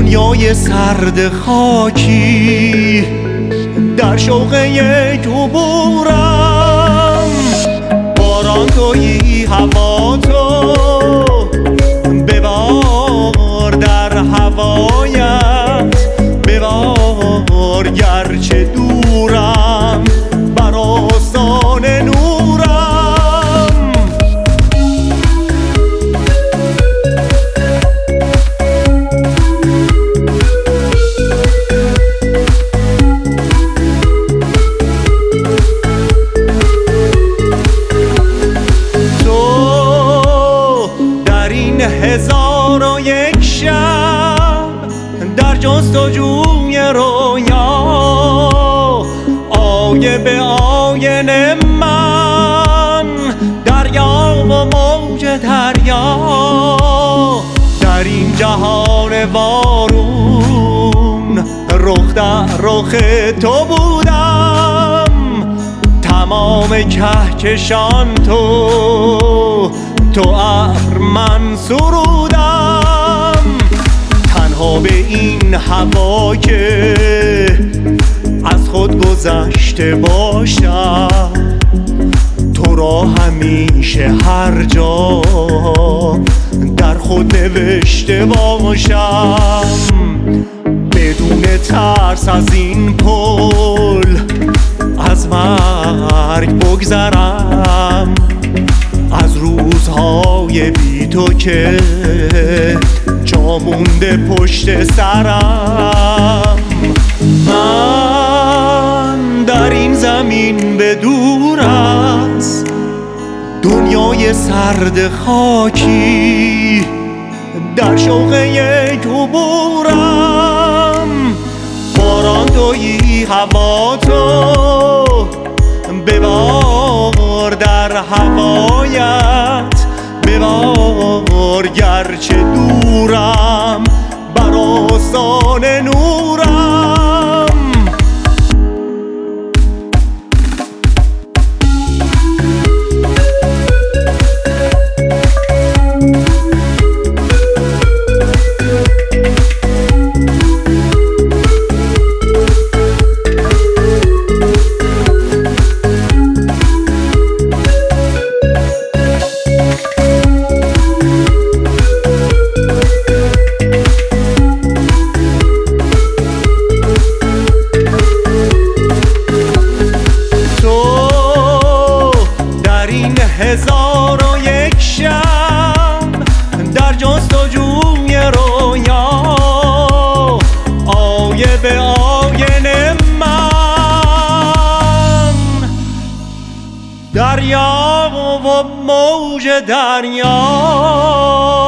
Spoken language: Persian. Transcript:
دنیای سرد خاکی در شوق یک عبورم. باران تویی هوا تو، ببار در هوایت، ببار گرچه دورم بر آستان نورم. هزار و یک شب در جستجوی رویا، آیه به آینه من، دریا و موج دریا. در این جهان وارون رخ در رخ تو بودم، تمام کهکشان تو ابر من سرودم. تنها به این هوا که از خود گذشته باشم، تو را همیشه هر جا در خود نوشته باشم. بدون ترس از این پل از مرگ بگذرم، از روزهای بی تو که جا مونده پشت سرم. من در این زمین به دور از دنیای سرد خاکی در شوق یک عبورم. باران تویی هوا تو، ببار در هوایت، ببار گرچه دورم بر آستان نورم. هزار و یک شب در جستجوی رویا، آیه به آینه من، دریا و موج دریا.